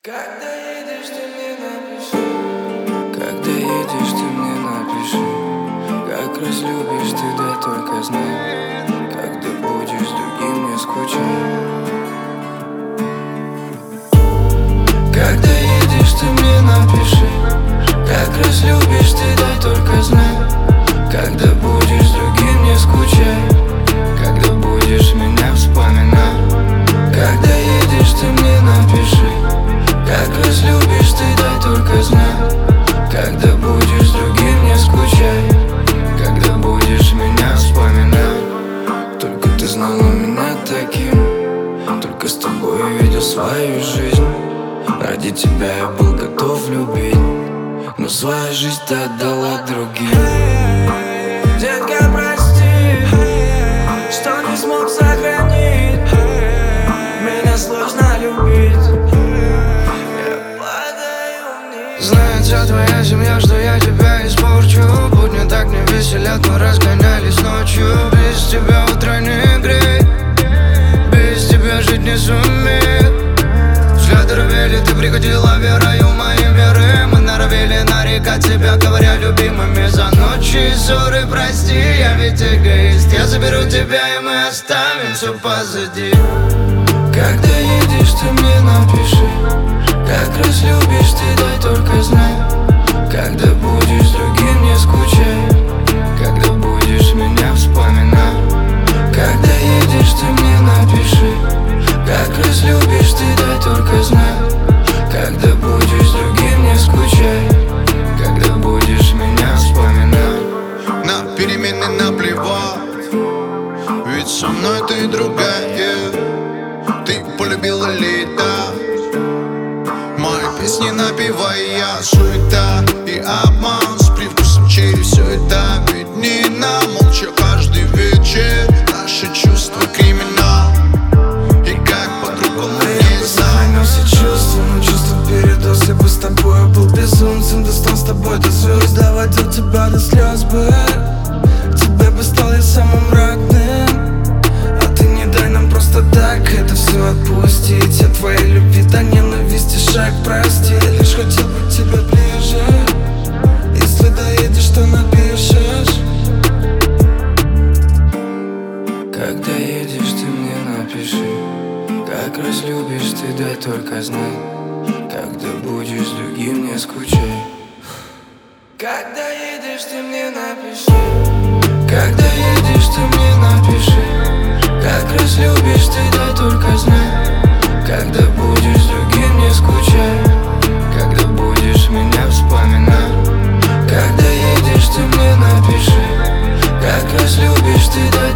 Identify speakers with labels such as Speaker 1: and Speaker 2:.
Speaker 1: Когда едешь, ты мне напиши. Когда едешь, ты мне напиши. Как разлюбишь ты, да только знай. Когда будешь с другим, не скучай. Когда едешь, ты мне напиши. Как разлюбишь ты, да только знай. Когда будешь с другим, не скучай. Когда будешь меня вспоминать. Когда едешь, ты мне напиши. Как разлюбишь ты, дай только знай. Когда будешь с другим, не скучай. Когда будешь меня вспоминать. Только ты знала меня таким. Только с тобой я видел свою жизнь. Ради тебя я был готов любить. Но свою жизнь ты отдала другим. Детка, прости, что не смог сохранить. Меня сложно любить. Знает вся твоя семья, что я тебя испорчу. Будни так не веселят, мы разгонялись ночью. Без тебя утро не греет, без тебя жить не сумеет. Взгляды рвели, ты приходила верою моей веры. Мы норовили нарекать себя, говоря любимыми. За ночи и ссоры прости, я ведь эгоист. Я заберу тебя и мы оставим все позади. Когда едешь, ты мне напиши. Как разлюбишь ты, дай только знай. Когда будешь с другим, не скучай. Когда будешь меня вспоминать. Когда едешь, ты мне напиши. Как разлюбишь ты, дай только знай. Когда будешь с другим, не скучай. Когда будешь меня вспоминать.
Speaker 2: На перемены наплевать, ведь со мной ты другая. Ты полюбила лето. Мои песни напевая, суета и обман с привкусом черри. Все это виднее молча каждый вечер. Наши чувства криминал, и как по-другому не знаю.
Speaker 1: Сохранил все чувства, но чувства передос. Я бы с тобой был безумцем, достал с тобой до звезд. Доводил тебя до слез бы. Тебе бы стал я самым родным. А ты не дай нам просто так это все отпустить. От твоей любви до ненависти шаг прости. Лишь хотел бы тебя ближе. Если доедешь, то напишешь. Когда едешь, ты мне напиши. Как разлюбишь ты, дай только знай. Когда будешь с другим, не скучай. Когда едешь, ты мне напиши. Когда едешь, ты мне напиши. Как разлюбишь ты, дай только знай. Когда будешь с другим, не скучай. Когда будешь меня вспоминать. Когда едешь, ты мне напиши. Как разлюбишь ты, дай